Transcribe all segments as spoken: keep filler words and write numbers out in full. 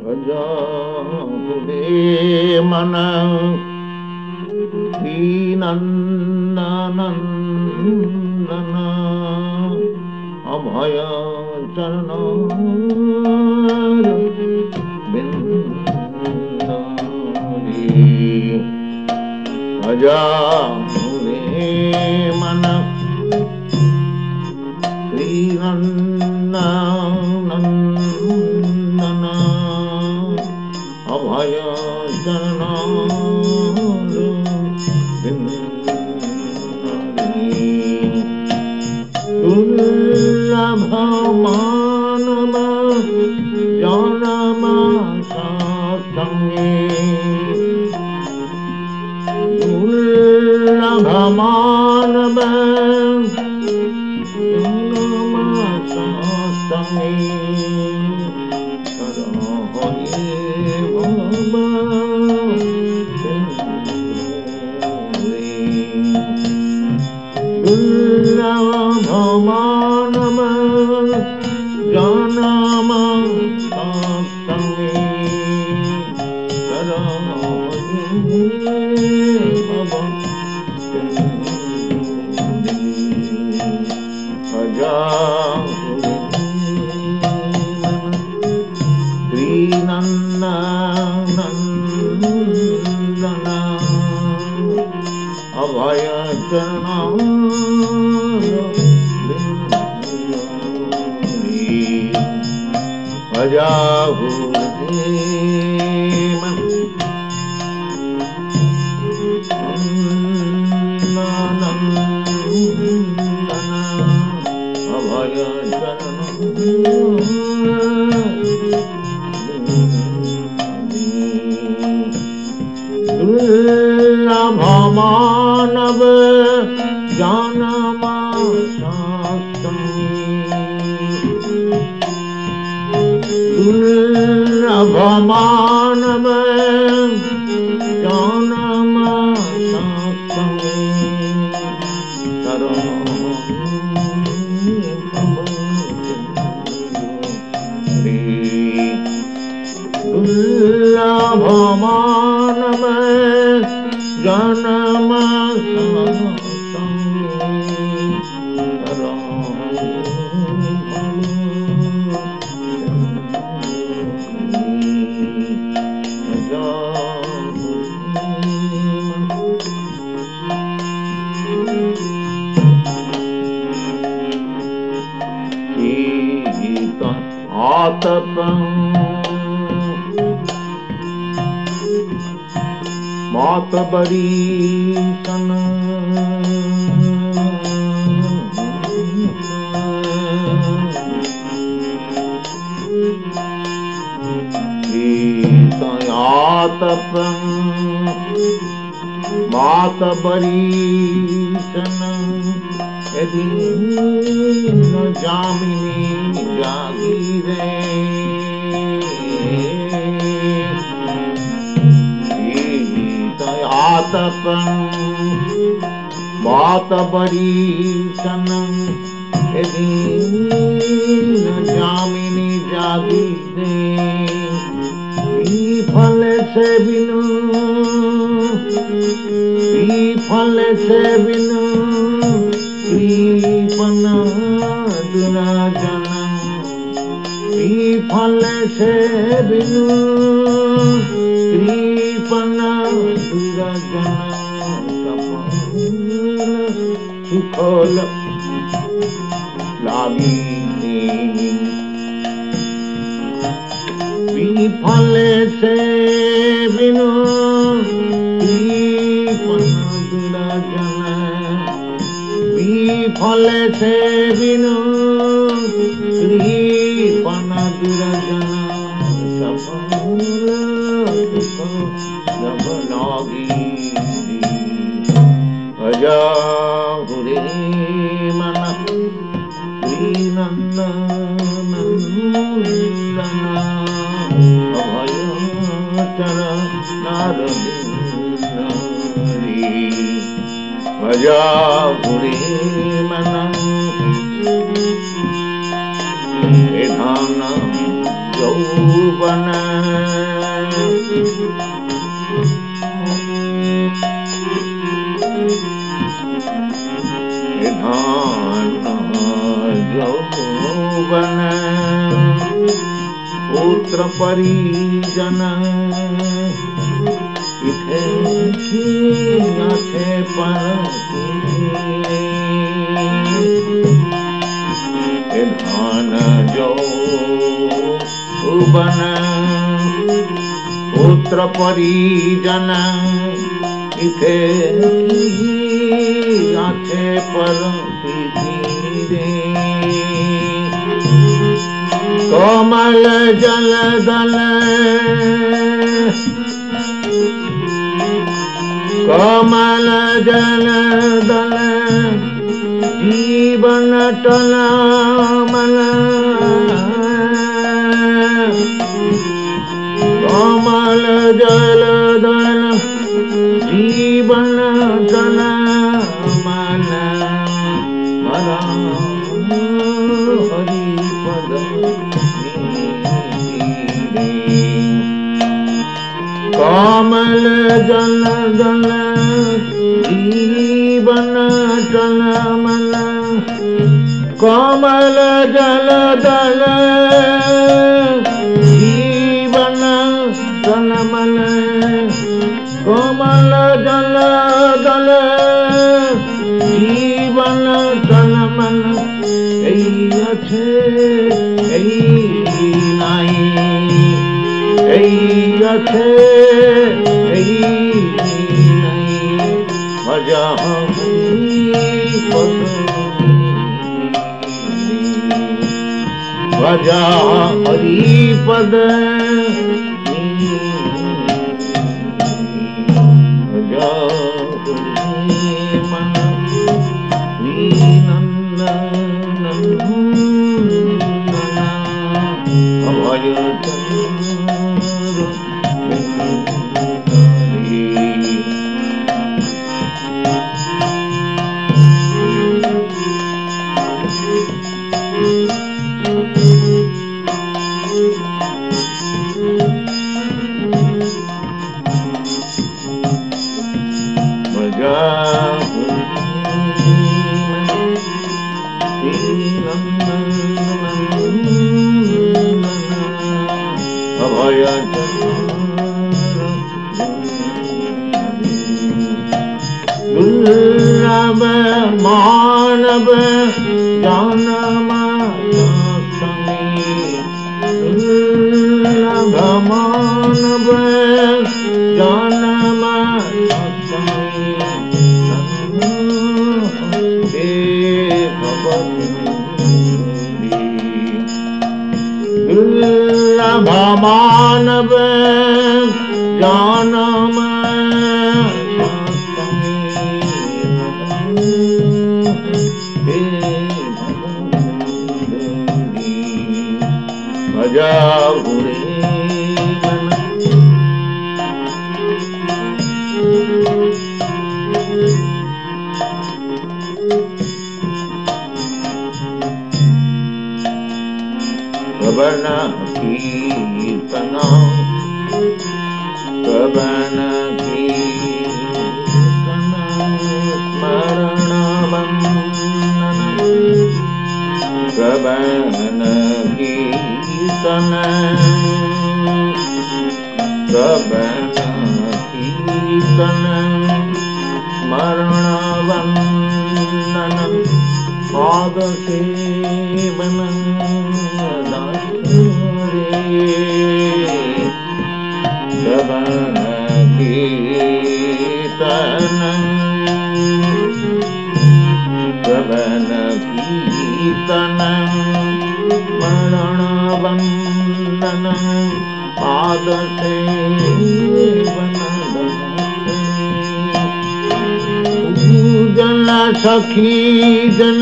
भजाहुरे मन दीनन्दनन्दन अभय चरण भजाहुरे मन दीनन्दनन्दन अभय चरण दुर्लभ मानव जनम सत्संगे दुर्लभ मानव जनम सत्संगे दुर्लभ मानव जनम सत्संगे श्रीनन्दनन्दन अभय चरण भजाहुरे मन नन्दनन्दन अभय चरण दुर्लभ मानव जनम दुर्लभ मानव जनम सत्संगे दुर्लभ मानव जनम आतपं मातबरीशन आतपं मातबरीशन यदि न जामिनी जागीरे आतपं मातबरीशन यदि न जामिनी जागीरे फल से बिनु फल से बिनु कृपण दुराजन फल से बिनु कृपण दुराजन सुखल लागी फल से बिनु कृपण दुराजन फल से बिनु कृपण दुराजन सब लागी भजाहुरे मन दीनन्दनन्दन अभय चरण भजाहुरे मन निधान यौवन यौवन पुत्र परिजन इथे कियाथे पर धान यौवन पुत्र परिजन इथे कियाथे पर कोमल जल दल कोमल जल दल जीवन टलमल कोमल जल दल जीवन टलमल मरा हरि पद कोमल जल दल जीवन टलमल कोमल जल दल जीवन टलमल कोमल जल दल जीवन टलमल এই আছে এই নাই এই আছে এই নাই মজা মজা হরি পদ মজা মন दुर्लभ मानव जन्म दुर्लभ मानव जन्म दुर्लभ मानव जन्म भजा हुरे मन कबन कीर्तना कबन कीर्तना स्मरण वंदन कबन कीर्तन कबन कीर्तन स्मरण वंदन पाद सेवन कबन कीर्तन कबन कीर्तन स्मरण वंदन पाद सेवन पूजन सखी जन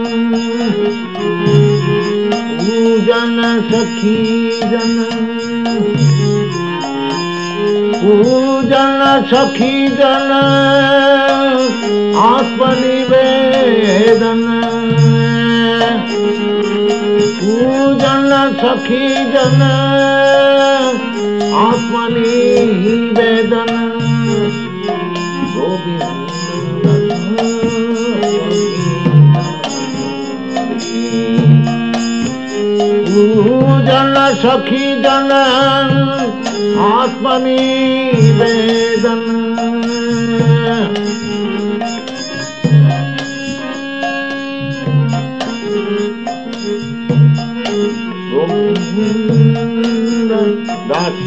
पूजन सखी जन पूजन सखी जन आत्मनिवेदन पूजन सखी जन आत्मनिवेदन पूजन सखी जन आत्मनिवेदन दास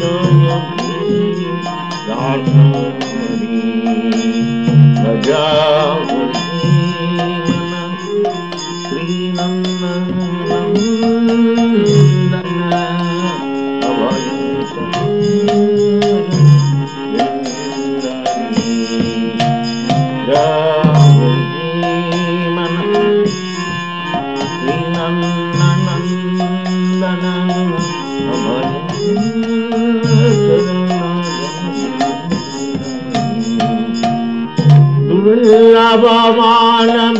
दुर्लभ मानव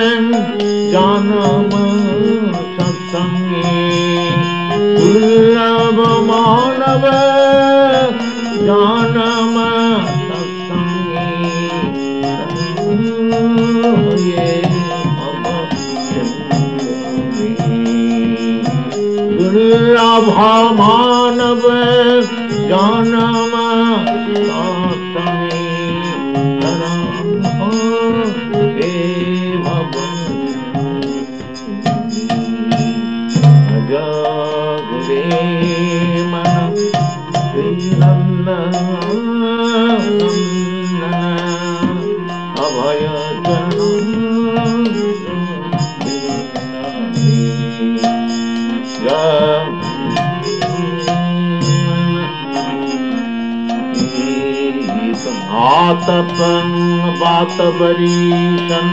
जानम सत्संगी दुर्लभ मानव जानम सत्संगी दुर्लभ मानव जानम सत्संगी अभय आतपं बात बरीशन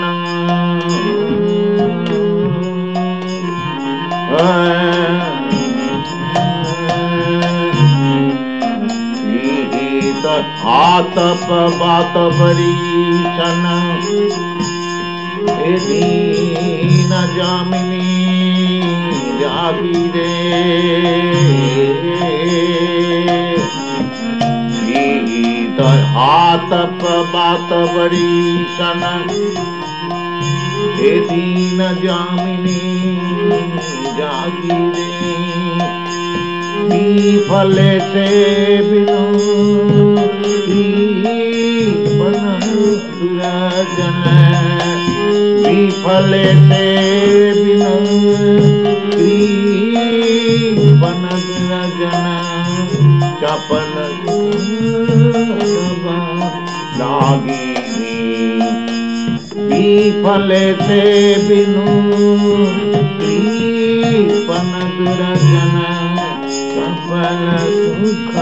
आतप बात बरीशन दीन जामिनी जागी रे आतप बात बरीशन दीन जामिनी जागी रे फल से बिनु दुराजन विफल से बिनु बन दुराजन चपन लागी विफल से बिनु बन दुराजन चपन सुख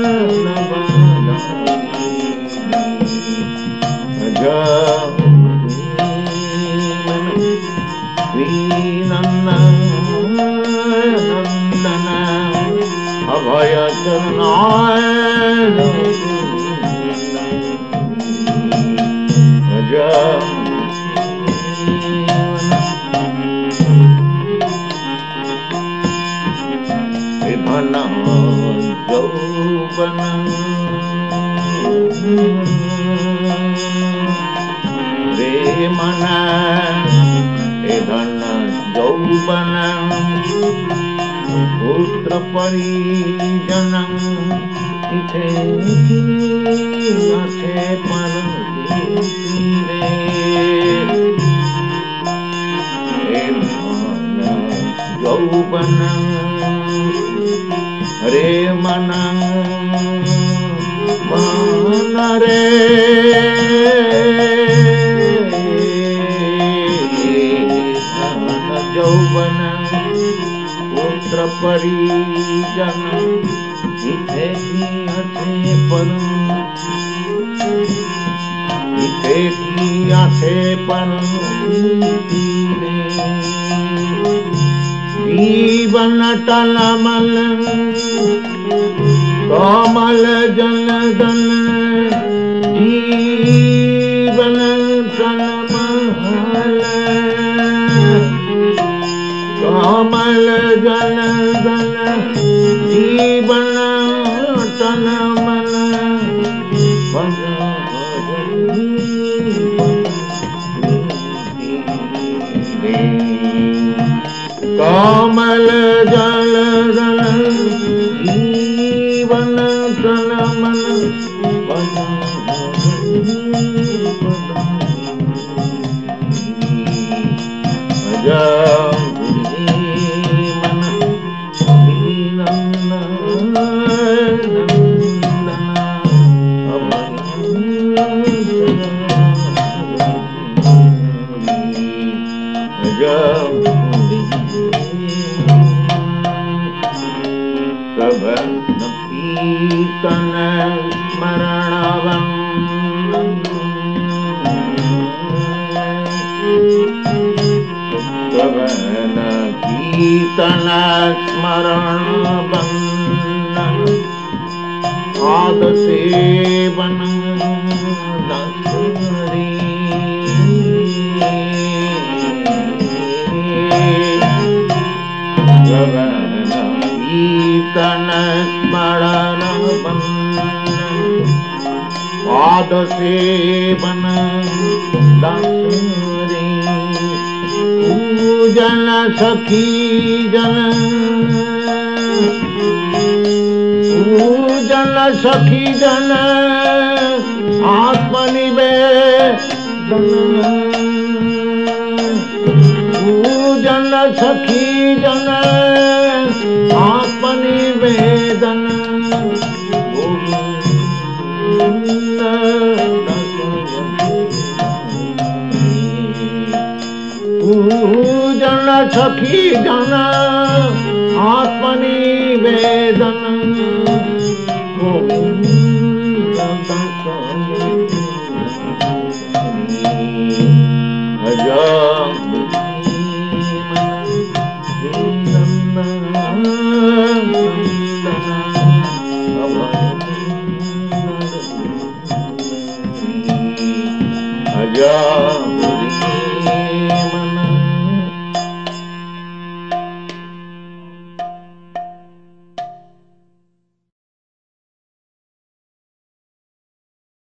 नंदन अभय चरणाय विभन यौवन रे मन धन यौवन पुत्र परिजन इथे अच्छे पर यौवन रे मन मन रे यौवन पुत्र परिजन इथे की अच्छे पर इथे की अच्छे पर जीवन टलमल कमल जलदन जीवन टलमल कमल जलदन जीवन तन मन कीर्तन स्मरणवन श्रवण कीर्तन स्मरण बंदन आद सेवन दसरी श्रवण कीर्तन स्मरण पाद सेवन दसरे पूजन सखी जन पूजन सखी जन आत्मनिवेदन पूजन सखी जन आत्मनिवेदन पूजन सखी जन आत्मनिवेदन Yeah.